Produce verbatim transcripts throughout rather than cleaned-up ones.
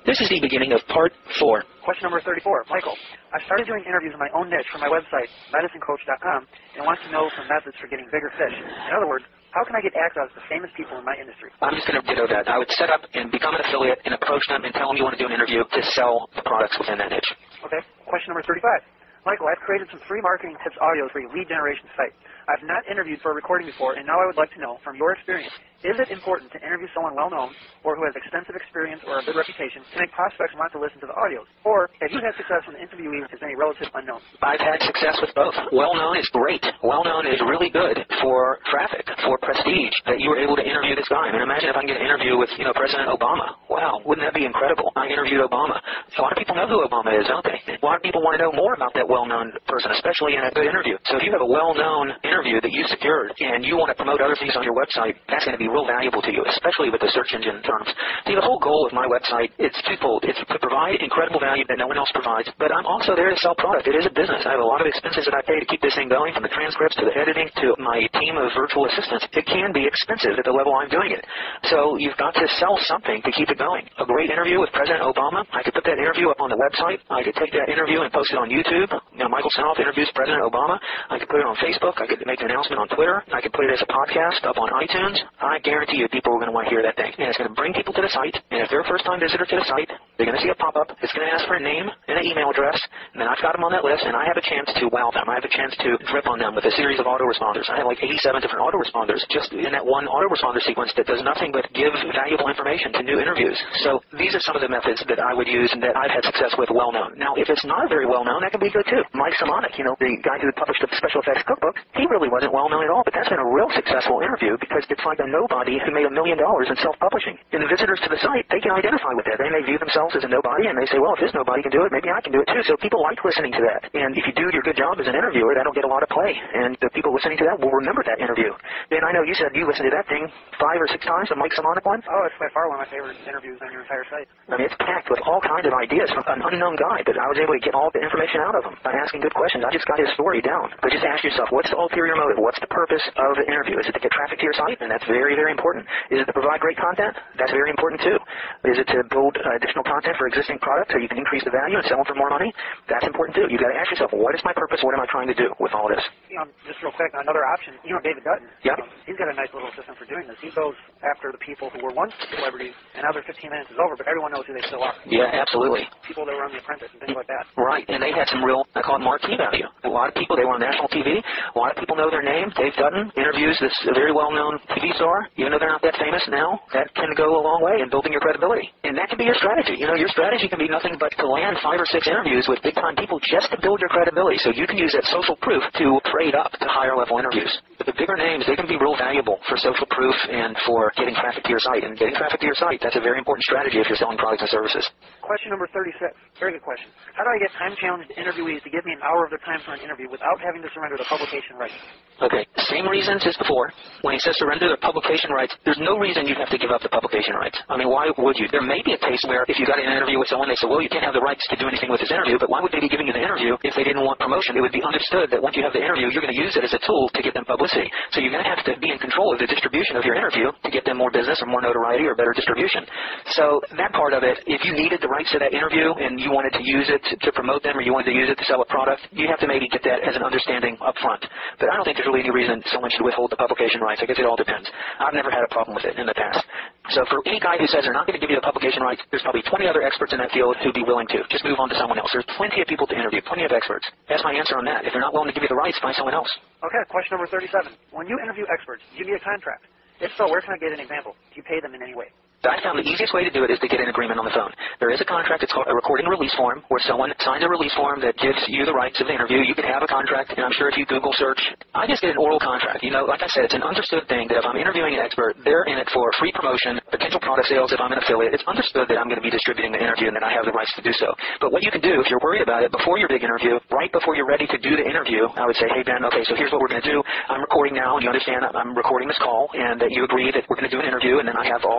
This is the beginning of part four. Question number thirty-four. Michael, I started doing interviews in my own niche for my website, medicine coach dot com, and want to know some methods for getting bigger fish. In other words, how can I get access to famous people in my industry? I'm just going to ditto that. I would set up and become an affiliate and approach them and tell them you want to do an interview to sell the products within that niche. Okay. Question number thirty-five. Michael, I've created some free marketing tips audios for your lead generation site. I've not interviewed for a recording before, and now I would like to know, from your experience, is it important to interview someone well-known or who has extensive experience or a good reputation to make prospects want to listen to the audios? Or have you had success when the interviewee is any relative unknown? I've had success with both. Well-known is great. Well-known is really good for traffic, for prestige, that you were able to interview this guy. I mean, imagine if I can get an interview with, you know, President Obama. Wow, wouldn't that be incredible? I interviewed Obama. A lot of people know who Obama is, don't they? A lot of people want to know more about that well-known person, especially in a good interview. So if you have a well-known interview that you secured and you want to promote other things on your website, that's going to be real valuable to you, especially with the search engine terms. See, the whole goal of my website, it's twofold. It's to provide incredible value that no one else provides, but I'm also there to sell product. It is a business. I have a lot of expenses that I pay to keep this thing going, from the transcripts to the editing to my team of virtual assistants. It can be expensive at the level I'm doing it. So you've got to sell something to keep it going. A great interview with President Obama, I could put that interview up on the website. I could take that interview and post it on YouTube. You know, Michael Senoff interviews President Obama. I could put it on Facebook. I could make an announcement on Twitter. I could put it as a podcast up on iTunes. I guarantee you people are going to want to hear that thing. And it's going to bring people to the site. And if they're a first-time visitor to the site, they're going to see a pop-up. It's going to ask for a name and an email address. And then I've got them on that list, and I have a chance to wow them. I have a chance to drip on them with a series of autoresponders. I have like eighty-seven different autoresponders just in that one autoresponder sequence that does nothing but give valuable information to new interviews. So these are some of the methods that I would use and that I've had success with well-known. Now, if it's not very well-known, that can be good too. Mike Simonic, you know, the guy who published the Special Effects Cookbook, he really wasn't well-known at all, but that's been a real successful interview because it's like a nobody who made a million dollars in self-publishing. And the visitors to the site, they can identify with that. They may view themselves as a nobody, and they say, well, if this nobody can do it, maybe I can do it too. So people like listening to that. And if you do your good job as an interviewer, that'll get a lot of play. And the people listening to that will remember that interview. Ben, I know you said you listened to that thing five or six times, the Mike Simonic one. Oh, it's by far one of my favorite interviews on your entire site. I mean, it's packed with all kinds of ideas from an unknown guy, but I was able to get all the information out of him by asking good questions. I just got his story down. But just ask yourself, what's the ulterior motive? What's the purpose of the interview? Is it to get traffic to your site? And that's very, very important. Is it to provide great content? That's very important too. Is it to build uh, additional content for existing products so you can increase the value and sell them for more money? That's important too. You've got to ask yourself, what is my purpose? What am I trying to do with all this? You know, just real quick, another option, you know, David Dutton. Yeah. Um, he's got a nice little system for doing this. He goes after the people who were once celebrities, and now their fifteen minutes is over, but everyone knows who they still are. Yeah, absolutely. People that were on The Apprentice and things like that. Right, and they had some real, I call it marquee value. A lot of people, they were on national T V. A lot of people know their name. Dave Dutton interviews this very well-known T V star. Even though they're not that famous now, that can go a long way in building your credibility. And that can be your strategy. You know, your strategy can be nothing but to land five or six interviews with big-time people just to build your credibility. So you can use that social proof to trade up to higher-level interviews. But the bigger names, they can be real valuable for social proof and for getting traffic to your site. And getting traffic to your site, that's a very important strategy if you're selling products and services. Question number thirty-six. Very good question. How do I get time-challenged interviewees to give me an hour of their time for an interview without having to surrender the publication rights? Okay, same reasons as before. When he says surrender the publication rights, there's no reason you'd have to give up the publication rights. I mean, why would you? There may be a case where if you got an interview with someone, they say, well, you can't have the rights to do anything with this interview, but why would they be giving you the interview if they didn't want promotion? It would be understood that once you have the interview, you're going to use it as a tool to get them publicity. So you're going to have to be in control of the distribution of your interview to get them more business or more notoriety or better distribution. So that part of it, if you needed the rights to that interview and you wanted to use it to, to promote them or you wanted to use it to sell a product, you have to maybe get that as an understanding up front. But I don't think there's really any reason someone should withhold the publication rights. I guess it all depends. I've never had a problem with it in the past. So for any guy who says they're not going to give you the publication rights, there's probably twenty other experts in that field who'd be willing to. Just move on to someone else. There's plenty of people to interview, plenty of experts. That's my answer on that. If they're not willing to give you the rights, find someone else. Okay, question number thirty-seven. When you interview experts, do you need a contract? If so, where can I get an example? Do you pay them in any way? I found the easiest way to do it is to get an agreement on the phone. There is a contract. It's called a recording release form where someone signs a release form that gives you the rights of the interview. You can have a contract, and I'm sure if you Google search, I just get an oral contract. You know, like I said, it's an understood thing that if I'm interviewing an expert, they're in it for free promotion, potential product sales if I'm an affiliate. It's understood that I'm going to be distributing the interview and that I have the rights to do so. But what you can do if you're worried about it before your big interview, right before you're ready to do the interview, I would say, hey, Ben, okay, so here's what we're going to do. I'm recording now, and you understand I'm recording this call, and that you agree that we're going to do an interview, and then I have all the rights to do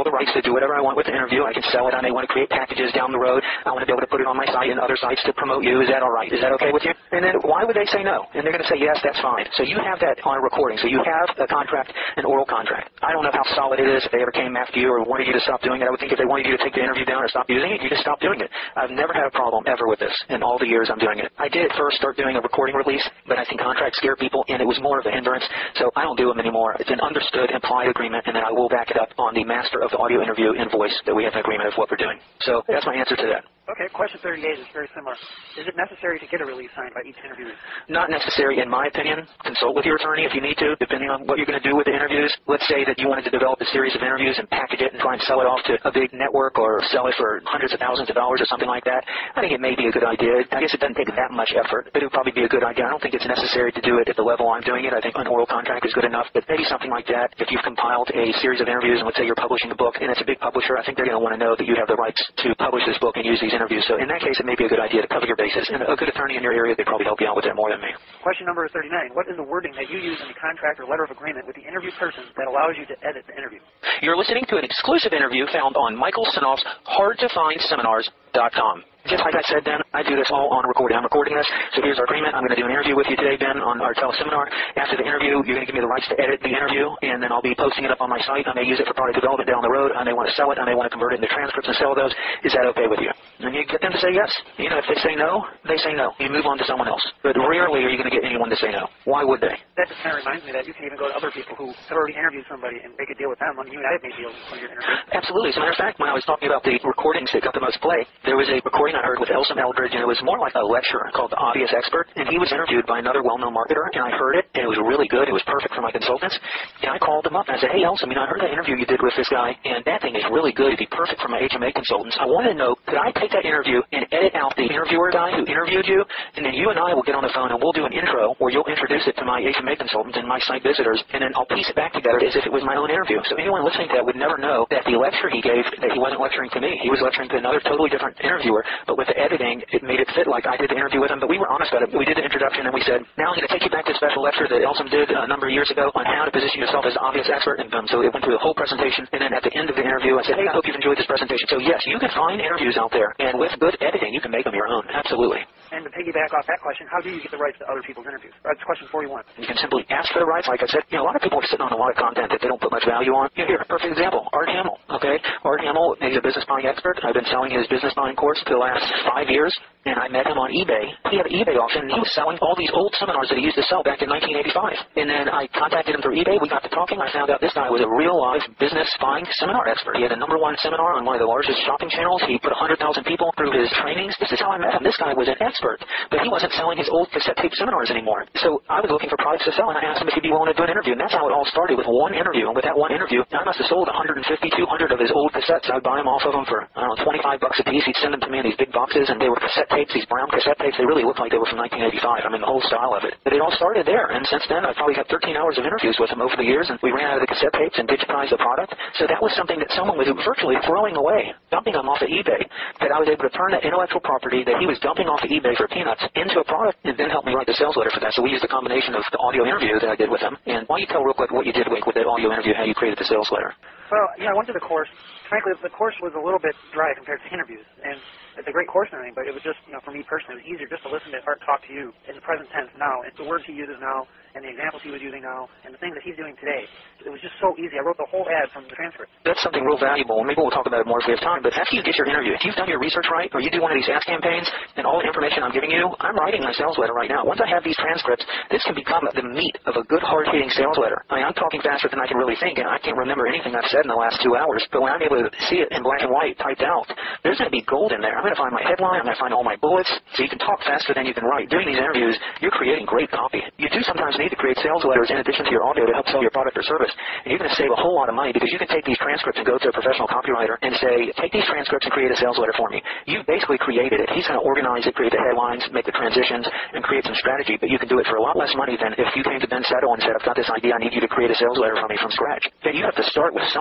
do whatever I want with the interview. I can sell it. I may want to create packages down the road. I want to be able to put it on my site and other sites to promote you. Is that all right? Is that okay with you? And then why would they say no? And they're going to say, yes, that's fine. So you have that on a recording. So you have a contract, an oral contract. I don't know how solid it is if they ever came after you or wanted you to stop doing it. I would think if they wanted you to take the interview down or stop using it, you just stop doing it. I've never had a problem ever with this in all the years I'm doing it. I did at first start doing a recording release, but I think contracts scare people, and it was more of a hindrance. So I don't do them anymore. It's an understood, implied agreement, and then I will back it up on the master of the audio interview invoice that we have an agreement of what we're doing. So that's my answer to that. Okay, question thirty-eight is very similar. Is it necessary to get a release signed by each interviewer? Not necessary, in my opinion. Consult with your attorney if you need to, depending on what you're going to do with the interviews. Let's say that you wanted to develop a series of interviews and package it and try and sell it off to a big network or sell it for hundreds of thousands of dollars or something like that. I think it may be a good idea. I guess it doesn't take that much effort, but it would probably be a good idea. I don't think it's necessary to do it at the level I'm doing it. I think an oral contract is good enough, but maybe something like that. If you've compiled a series of interviews and let's say you're publishing a book and it's a big publisher, I think they're going to want to know that you have the rights to publish this book and use these interviews. So in that case, it may be a good idea to cover your bases. And a good attorney in your area, they probably help you out with that more than me. Question number thirty-nine. What is the wording that you use in the contract or letter of agreement with the interview person that allows you to edit the interview? You're listening to an exclusive interview found on Michael Sinoff's hard to find seminars dot com. Just like I said, Ben, I do this all on recording. I'm recording this, so here's our agreement. I'm going to do an interview with you today, Ben, on our teleseminar. After the interview, you're going to give me the rights to edit the interview, and then I'll be posting it up on my site. I may use it for product development down the road. I may want to sell it. I may want to convert it into transcripts and sell those. Is that okay with you? And you get them to say yes. You know, if they say no, they say no. You move on to someone else. But rarely are you going to get anyone to say no. Why would they? That just kind of reminds me that you can even go to other people who have already interviewed somebody and make a deal with them when you and I have made deals when you're interviewing. Absolutely. As a matter of fact, when I was talking about the recordings that got the most play, there was a recording I heard with Elsom Eldridge, and it was more like a lecture called The Obvious Expert, and he was interviewed by another well-known marketer, and I heard it, and it was really good. It was perfect for my consultants, and I called him up, and I said, hey, Elsom, you know, I heard that interview you did with this guy, and that thing is really good. It'd be perfect for my H M A consultants. I want to know, could I take that interview and edit out the interviewer guy who interviewed you, and then you and I will get on the phone, and we'll do an intro where you'll introduce it to my H M A consultants and my site visitors, and then I'll piece it back together as if it was my own interview. So anyone listening to that would never know that the lecture he gave, that he wasn't lecturing to me. He was lecturing to another totally different interviewer, but with the editing, it made it fit like I did the interview with him. But we were honest about it. We did the introduction, and we said, now I'm going to take you back to the special lecture that Elsom did a number of years ago on how to position yourself as an obvious expert. And boom, so it went through the whole presentation, and then at the end of the interview, I said, hey, I hope you've enjoyed this presentation. So yes, you can find interviews out there, and with good editing, you can make them your own. Absolutely. And to piggyback off that question, how do you get the rights to other people's interviews? That's question forty-one. You can simply ask for the rights. Like I said, you know, a lot of people are sitting on a lot of content that they don't put much value on. You know, here, a perfect example, Art Hamill, okay? Art Hamill, he's a business buying expert. I've been selling his business buying course for the last five years, and I met him on eBay. He had an eBay auction, and he was selling all these old seminars that he used to sell back in nineteen eighty-five. And then I contacted him through eBay. We got to talking. I found out this guy was a real-life business buying seminar expert. He had a number one seminar on one of the largest shopping channels. He put one hundred thousand people through his trainings. This is how I met him. This guy was an expert, but he wasn't selling his old cassette tape seminars anymore. So I was looking for products to sell, and I asked him if he'd be willing to do an interview. And that's how it all started, with one interview. And with that one interview, I must have sold one hundred fifty, two hundred of his old cassettes. I'd buy them off of him for, I don't know, twenty-five bucks a piece. He'd send them to me in these big boxes, and they were cassette tapes, these brown cassette tapes. They really looked like they were from nineteen eighty-five. I mean, the whole style of it. But it all started there. And since then, I've probably had thirteen hours of interviews with him over the years, and we ran out of the cassette tapes and digitized the product. So that was something that someone was virtually throwing away, dumping them off of eBay, that I was able to turn that intellectual property that he was dumping off of eBay for peanuts into a product, and then help me write the sales letter for that. So we used the combination of the audio interview that I did with him. And why don't you tell real quick what you did with, with that audio interview, how you created the sales letter? Well, yeah, I went to the course. Frankly, the course was a little bit dry compared to interviews. And it's a great course and everything, but it was just, you know, for me personally, it was easier just to listen to Art talk to you in the present tense now. It's the words he uses now, and the examples he was using now, and the things that he's doing today. It was just so easy. I wrote the whole ad from the transcript. That's something real valuable, and maybe we'll talk about it more if we have time. But after you get your interview, if you've done your research right, or you do one of these ads campaigns, and all the information I'm giving you, I'm writing my sales letter right now. Once I have these transcripts, this can become the meat of a good, hard-hitting sales letter. I mean, I'm talking faster than I can really think, and I can't remember anything I've said in the last two hours. But when I'm able to see it in black and white typed out, there's going to be gold in there. I'm going to find my headline. I'm going to find all my bullets. So you can talk faster than you can write. Doing these interviews, you're creating great copy. You do sometimes need to create sales letters in addition to your audio to help sell your product or service. And you're going to save a whole lot of money, because you can take these transcripts and go to a professional copywriter and say, take these transcripts and create a sales letter for me. You've basically created it. He's going to organize it, create the headlines, make the transitions, and create some strategy. But you can do it for a lot less money than if you came to Ben Settle and said, I've got this idea, I need you to create a sales letter for me from scratch. Then you have to start with something.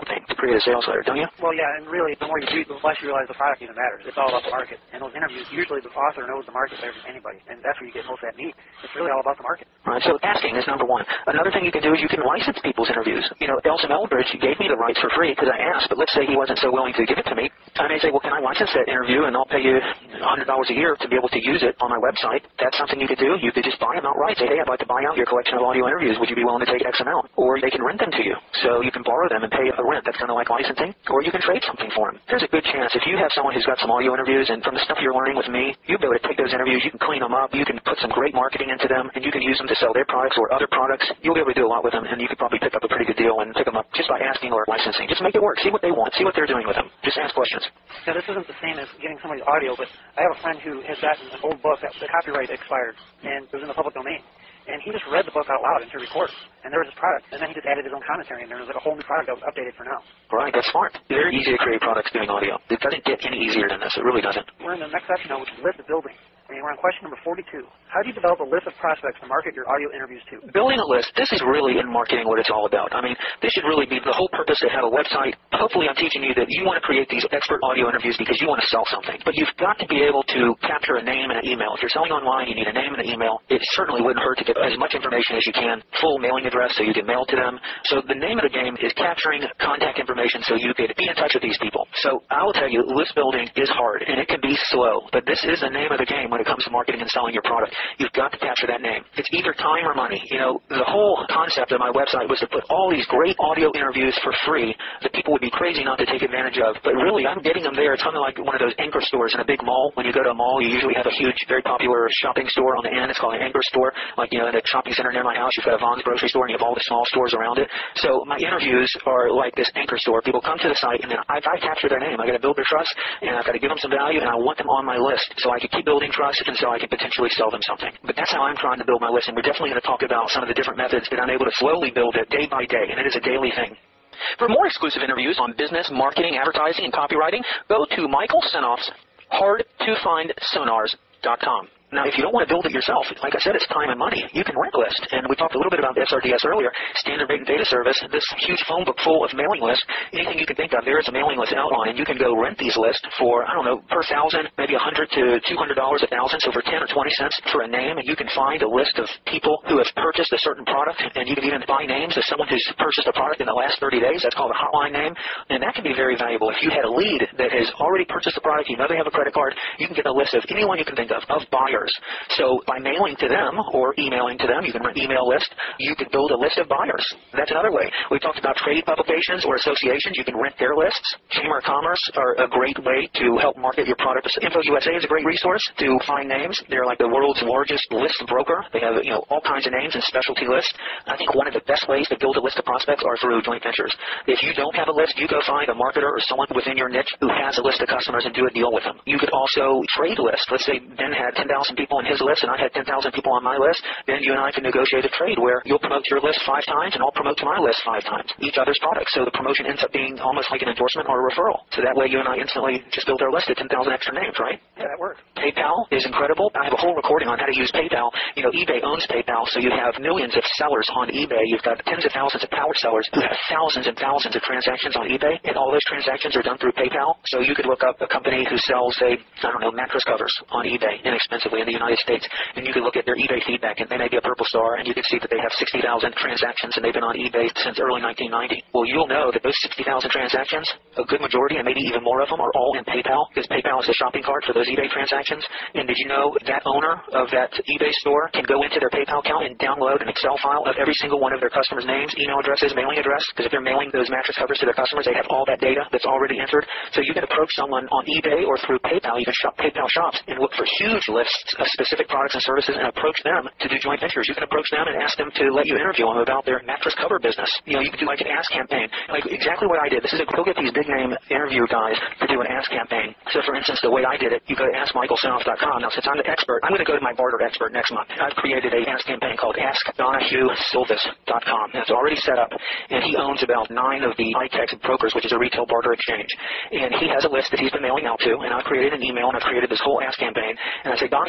something to create a sales letter, don't you? Well, yeah, and really, the more you do, the less you realize the product even matters. It's all about the market. And those interviews, usually the author knows the market better than anybody, and that's where you get most of that meat. It's really all about the market. Right, so asking is number one. Another thing you can do is you can license people's interviews. You know, Elson Eldridge gave me the rights for free because I asked, but let's say he wasn't so willing to give it to me. I may say, well, can I license that interview, and I'll pay you one hundred dollars a year to be able to use it on my website. That's something you could do. You could just buy them outright. Say, hey, I'd like to buy out your collection of audio interviews. Would you be willing to take X amount? Or they can rent them to you. So you can borrow them and pay a rent. That's kind of like licensing. Or you can trade something for them. There's a good chance if you have someone who's got some audio interviews, and from the stuff you're learning with me, you'll be able to take those interviews, you can clean them up, you can put some great marketing into them, and you can use them to sell their products or other products. You'll be able to do a lot with them, and you could probably pick up a pretty good deal and pick them up just by asking or licensing. Just make it work. See what they want. See what they're doing with them. Just ask questions. Now, this isn't the same as getting somebody's audio, but I have a friend who has gotten an old book that the copyright expired, and it was in the public domain. And he just read the book out loud into a recorder, and there was his product. And then he just added his own commentary, and there was like a whole new product that was updated for now. Right, that's smart. Very easy to create products doing audio. It doesn't get any easier than this. It really doesn't. We're in the next section now, which is list building. I mean, we're on question number forty-two. How do you develop a list of prospects to market your audio interviews to? Building a list, this is really in marketing what it's all about. I mean, this should really be the whole purpose to have a website. Hopefully I'm teaching you that you want to create these expert audio interviews because you want to sell something. But you've got to be able to capture a name and an email. If you're selling online, you need a name and an email. It certainly wouldn't hurt to get as much information as you can, full mailing address so you can mail to them. So the name of the game is capturing contact information so you could be in touch with these people. So I will tell you, list building is hard, and it can be slow. But this is the name of the game when it comes to marketing and selling your product. You've got to capture that name. It's either time or money. You know, the whole concept of my website was to put all these great audio interviews for free that people would be crazy not to take advantage of. But really, I'm getting them there. It's kind of like one of those anchor stores in a big mall. When you go to a mall, you usually have a huge, very popular shopping store on the end. It's called an anchor store. Like, you know, in a shopping center near my house, you've got a Vons grocery store, and you have all the small stores around it. So my interviews are like this anchor store. People come to the site, and then I, I capture their name. I got to build their trust, and I've got to give them some value, and I want them on my list so I can keep building trust, and so I can potentially sell them something. But that's how I'm trying to build my list, and we're definitely going to talk about some of the different methods that I'm able to slowly build it day by day, and it is a daily thing. For more exclusive interviews on business, marketing, advertising, and copywriting, go to Michael Senoff's hard to find sonars dot com. Now, if you don't want to build it yourself, like I said, it's time and money. You can rent a list. And we talked a little bit about S R D S earlier, Standard Rate and Data Service, this huge phone book full of mailing lists. Anything you can think of, there is a mailing list outline. You can go rent these lists for, I don't know, per thousand, maybe one hundred to two hundred dollars a thousand, so for ten or twenty cents for a name. And you can find a list of people who have purchased a certain product, and you can even buy names of someone who's purchased a product in the last thirty days. That's called a hotline name. And that can be very valuable. If you had a lead that has already purchased a product, you know they have a credit card, you can get a list of anyone you can think of, of buyers. So by mailing to them or emailing to them, you can rent an email list, you can build a list of buyers. That's another way. We talked about trade publications or associations. You can rent their lists. Chamber of Commerce are a great way to help market your product. InfoUSA is a great resource to find names. They're like the world's largest list broker. They have, you know, all kinds of names and specialty lists. I think one of the best ways to build a list of prospects are through joint ventures. If you don't have a list, you go find a marketer or someone within your niche who has a list of customers and do a deal with them. You could also trade lists. Let's say Ben had ten thousand people on his list, and I had ten thousand people on my list. Then you and I can negotiate a trade where you'll promote your list five times, and I'll promote to my list five times, each other's products. So the promotion ends up being almost like an endorsement or a referral. So that way you and I instantly just build our list of ten thousand extra names, right? Yeah, that works. PayPal is incredible. I have a whole recording on how to use PayPal. You know, eBay owns PayPal, so you have millions of sellers on eBay. You've got tens of thousands of power sellers who have thousands and thousands of transactions on eBay, and all those transactions are done through PayPal. So you could look up a company who sells, say, I don't know, mattress covers on eBay inexpensively in the United States, and you could look at their eBay feedback, and they may be a purple star, and you can see that they have sixty thousand transactions, and they've been on eBay since early nineteen ninety. Well, you'll know that those sixty thousand transactions, a good majority, and maybe even more of them, are all in PayPal, because PayPal is the shopping cart for those eBay transactions. And did you know that owner of that eBay store can go into their PayPal account and download an Excel file of every single one of their customers' names, email addresses, mailing address? Because if they're mailing those mattress covers to their customers, they have all that data that's already entered. So you can approach someone on eBay or through PayPal. You can shop PayPal shops and look for huge lists of specific products and services and approach them to do joint ventures. You can approach them and ask them to let you interview them about their mattress cover business. You know, you can do like an ask campaign, like exactly what I did. This is a, go get these big name interview guys to do an ask campaign. So for instance, the way I did it, you go to ask michael senoff dot com. Now, since I'm the expert, I'm going to go to my barter expert next month. I've created a ask campaign called ask donahue silvis dot com. It's already set up, and he owns about nine of the I TEX brokers, which is a retail barter exchange. And he has a list that he's been mailing out to, and I've created an email, and I've created this whole ask campaign. And I say, Donahue,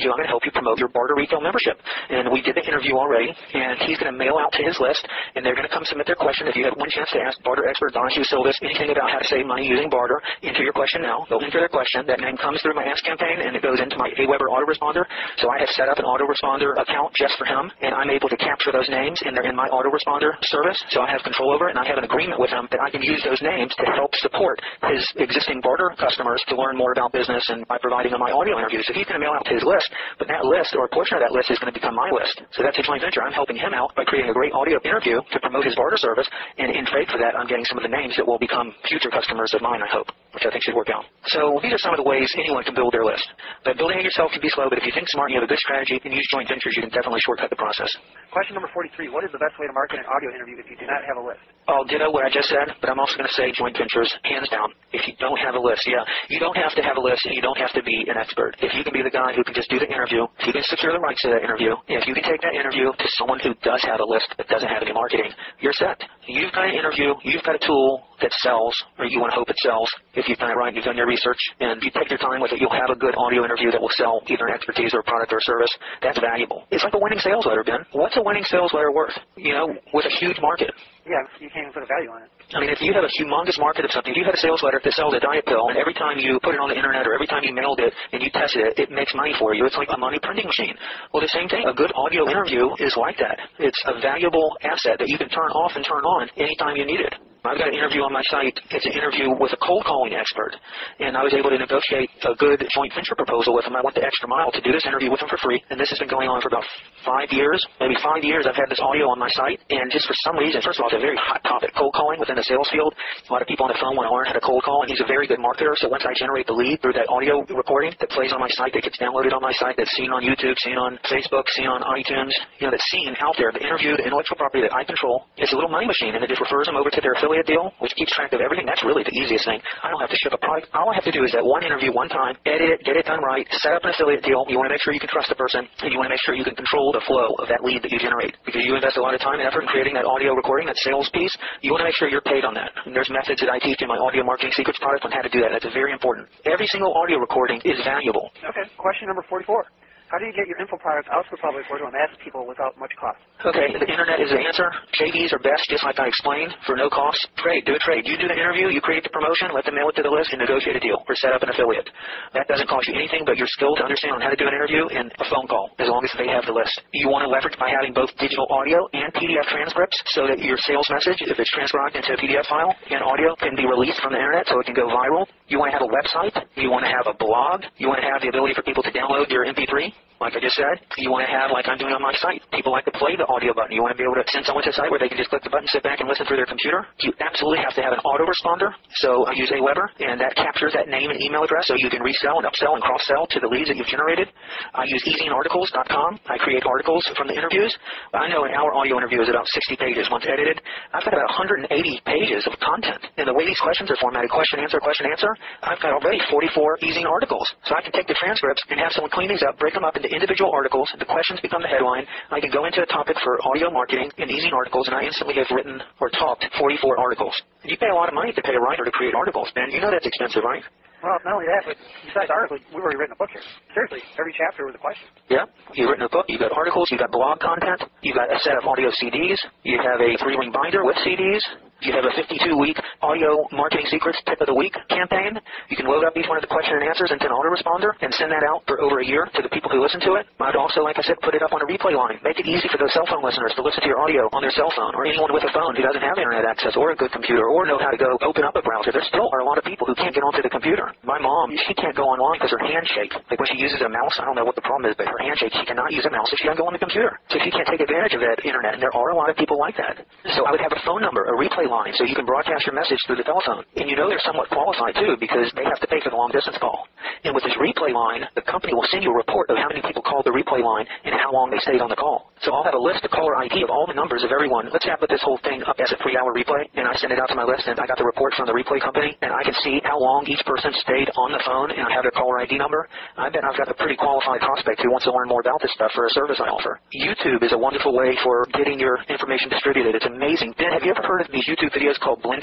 interview. I'm going to help you promote your Barter Retail membership. And we did the interview already, and he's going to mail out to his list, and they're going to come submit their question. If you have one chance to ask Barter expert Don Hugh Silvis anything about how to save money using Barter, enter your question now. They'll enter their question. That name comes through my Ask campaign, and it goes into my AWeber autoresponder. So I have set up an autoresponder account just for him, and I'm able to capture those names, and they're in my autoresponder service. So I have control over it, and I have an agreement with him that I can use those names to help support his existing Barter customers to learn more about business and by providing them my audio interviews. So he's going to mail out to his list, but that list or a portion of that list is going to become my list. So that's a joint venture. I'm helping him out by creating a great audio interview to promote his Barter service, and in trade for that, I'm getting some of the names that will become future customers of mine, I hope, which I think should work out. So these are some of the ways anyone can build their list. But building it yourself can be slow, but if you think smart and you have a good strategy and use joint ventures, you can definitely shortcut the process. Question number forty-three. What is the best way to market an audio interview if you do not have a list? I'll ditto what I just said, but I'm also going to say joint ventures, hands down. If you don't have a list, yeah, you don't have to have a list, and you don't have to be an expert. If you can be the guy who can just do the interview, if you can secure the rights to that interview, if you can take that interview to someone who does have a list but doesn't have any marketing, you're set. You've got an interview, you've got a tool that sells, or you want to hope it sells. If you've done it right, you've done your research, and you take your time with it, you'll have a good audio interview that will sell either an expertise or a product or a service. That's valuable. It's like a winning sales letter, Ben. What's a winning sales letter worth, you know, with a huge market? Yeah, you can't even put a value on it. I mean, if you have a humongous market of something, if you had a sales letter that sells a diet pill, and every time you put it on the internet or every time you mailed it and you tested it, it makes money for you. It's like a money printing machine. Well, the same thing. A good audio interview is like that. It's a valuable asset that you can turn off and turn on anytime you need it. I've got an interview on my site. It's an interview with a cold calling expert, and I was able to negotiate a good joint venture proposal with him. I went the extra mile to do this interview with him for free, and this has been going on for about five years, maybe five years. I've had this audio on my site, and just for some reason, first of all, it's a very hot topic, cold calling within the sales field. A lot of people on the phone want to learn how to cold call, and he's a very good marketer. So once I generate the lead through that audio recording that plays on my site, that gets downloaded on my site, that's seen on YouTube, seen on Facebook, seen on iTunes, you know, that's seen out there, the interview, the intellectual property that I control, it's a little money machine, and it just refers them over to their affiliate deal, which keeps track of everything. That's really the easiest thing. I don't have to ship a product. All I have to do is that one interview, one time, edit it, get it done right, set up an affiliate deal. You want to make sure you can trust the person, and you want to make sure you can control the flow of that lead that you generate. Because you invest a lot of time and effort in creating that audio recording, that sales piece, you want to make sure you're paid on that. And there's methods that I teach in my Audio Marketing Secrets product on how to do that. That's very important. Every single audio recording is valuable. Okay. Question number forty-four. How do you get your info products out to the public or to amass people without much cost? Okay, the internet is the answer. J Vs are best, just like I explained, for no cost. Trade, do a trade. You do the interview, you create the promotion, let them mail it to the list, and negotiate a deal or set up an affiliate. That doesn't cost you anything but your skill to understand on how to do an interview and a phone call, as long as they have the list. You want to leverage by having both digital audio and P D F transcripts so that your sales message, if it's transcribed into a P D F file and audio, can be released from the internet so it can go viral. You want to have a website. You want to have a blog. You want to have the ability for people to download your M P three. Like I just said, you want to have, like I'm doing on my site, people like to play the audio button. You want to be able to send someone to a site where they can just click the button, sit back, and listen through their computer. You absolutely have to have an autoresponder. So I use AWeber, and that captures that name and email address so you can resell and upsell and cross-sell to the leads that you've generated. I use e zine articles dot com. I create articles from the interviews. I know an hour audio interview is about sixty pages. Once edited, I've got about one hundred eighty pages of content. And the way these questions are formatted, question, answer, question, answer, I've got already forty-four e zine articles. So I can take the transcripts and have someone clean these up, break them up into individual articles. The questions become the headline. I can go into a topic for audio marketing in e zine articles, and I instantly have written or talked forty-four articles. You pay a lot of money to pay a writer to create articles, Ben. You know that's expensive, right? Well, not only that, but besides articles, we've already written a book here. Seriously, every chapter was a question. Yeah, you've written a book, you've got articles, you've got blog content, you've got a set of audio C Ds, you have a three-ring binder with C Ds, you have a fifty-two week Audio Marketing Secrets Tip of the Week campaign. You can load up each one of the question and answers into an autoresponder and send that out for over a year to the people who listen to it. I'd also, like I said, put it up on a replay line. Make it easy for those cell phone listeners to listen to your audio on their cell phone, or anyone with a phone who doesn't have internet access or a good computer or know how to go open up a browser. There still are a lot of people who can't get onto the computer. My mom, she can't go online because her hand shakes. Like when she uses a mouse, I don't know what the problem is, but her hand shakes. She cannot use a mouse if she doesn't go on the computer. So she can't take advantage of that internet, and there are a lot of people like that. So I would have a phone number, a replay line, so you can broadcast your message through the telephone. And you know they're somewhat qualified too, because they have to pay for the long distance call. And with this replay line, the company will send you a report of how many people called the replay line and how long they stayed on the call. So I'll have a list, a caller I D of all the numbers of everyone. Let's say I put this whole thing up as a three-hour replay, and I send it out to my list, and I got the report from the replay company, and I can see how long each person stayed on the phone, and I have their caller I D number. I bet I've got a pretty qualified prospect who wants to learn more about this stuff for a service I offer. YouTube is a wonderful way for getting your information distributed. It's amazing. Ben, have you ever heard of these YouTube videos called Blend It?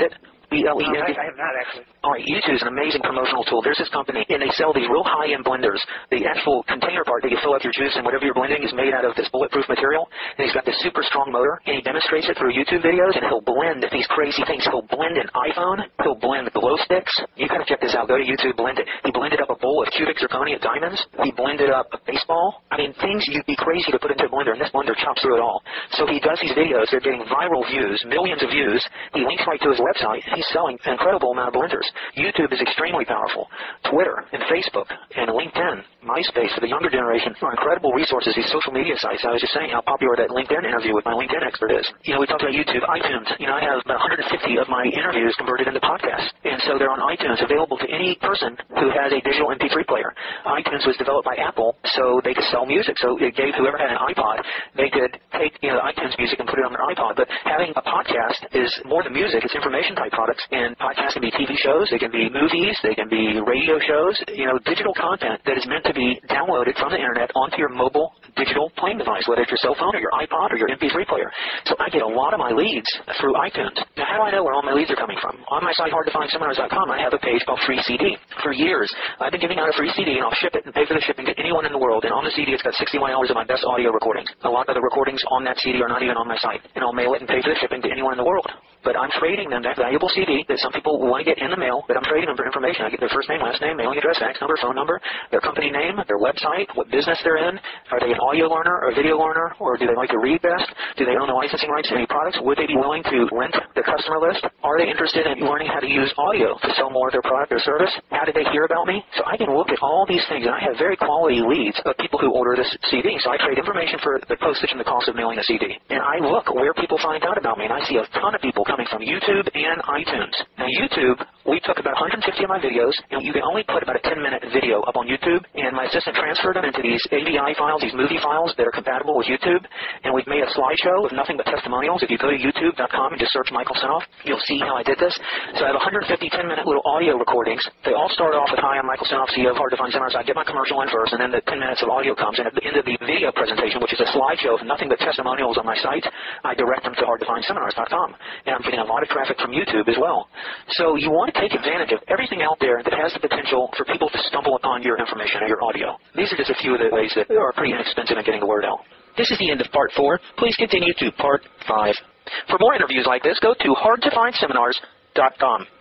B L E N D? No, I, I have not, actually. All right, YouTube is an amazing promotional tool. There's this company, and they sell these real high-end blenders. The actual container part that you fill up your juice and whatever you're blending is made out of this bulletproof material. And he's got this super strong motor, and he demonstrates it through YouTube videos, and he'll blend these crazy things. He'll blend an iPhone. He'll blend glow sticks. You got to check this out. Go to YouTube, blend it. He blended up a bowl of cubic zirconia diamonds. He blended up a baseball. I mean, things you'd be crazy to put into a blender, and this blender chops through it all. So he does these videos. They're getting viral views, millions of views. He links right to his website. He's selling an incredible amount of blenders. YouTube is extremely powerful. Twitter and Facebook and LinkedIn, MySpace for the younger generation are incredible resources, these social media sites. I was just saying how popular that LinkedIn interview with my LinkedIn expert is. You know, we talked about YouTube, iTunes. You know, I have about one hundred fifty of my interviews converted into podcasts. And so they're on iTunes, available to any person who has a digital M P three player. iTunes was developed by Apple so they could sell music. So it gave whoever had an iPod, they could take, you know, iTunes music and put it on their iPod. But having a podcast is more than music. It's information type products. And podcasts can be T V shows. They can be movies. They can be radio shows. You know, digital content that is meant to be downloaded from the internet onto your mobile digital playing device, whether it's your cell phone or your iPod or your M P three player. So I get a lot of my leads through iTunes. Now, how do I know where all my leads are coming from? On my site, hard to find seminars dot com, I have a page called Free C D. For years, I've been giving out a free C D, and I'll ship it and pay for the shipping to anyone in the world. And on the C D, it's got sixty-one hours of my best audio recordings. A lot of the recordings on that C D are not even on my site. And I'll mail it and pay for the shipping to anyone in the world. But I'm trading them that valuable C D that some people want to get in the mail, but I'm trading them for information. I get their first name, last name, mailing address, fax number, phone number, their company name, their website, what business they're in. Are they an audio learner or a video learner, or do they like to read best? Do they own the licensing rights to any products? Would they be willing to rent the customer list? Are they interested in learning how to use audio to sell more of their product or service? How did they hear about me? So I can look at all these things, and I have very quality leads of people who order this C D. So I trade information for the postage and the cost of mailing a C D. And I look where people find out about me, and I see a ton of people coming from YouTube and iTunes. Now, YouTube, we took about one hundred fifty of my videos, and you can only put about a ten-minute video up on YouTube, and my assistant transferred them into these A V I files, these movie files that are compatible with YouTube, and we've made a slideshow with nothing but testimonials. If you go to YouTube dot com and just search Michael Senoff, you'll see how I did this. So I have one hundred fifty ten-minute little audio recordings. They all start off with, hi, I'm Michael Senoff, C E O of Hard to Find Seminars. I get my commercial in first, and then the ten minutes of audio comes, and at the end of the video presentation, which is a slideshow of nothing but testimonials on my site, I direct them to hard to find seminars dot com, and I'm getting a lot of traffic from YouTube as well. So you want to take advantage of everything out there that has the potential for people to stumble upon your information or your audio. These are just a few of the ways that are pretty inexpensive in getting the word out. This is the end of part four. Please continue to part five. For more interviews like this, go to hard to find seminars dot com.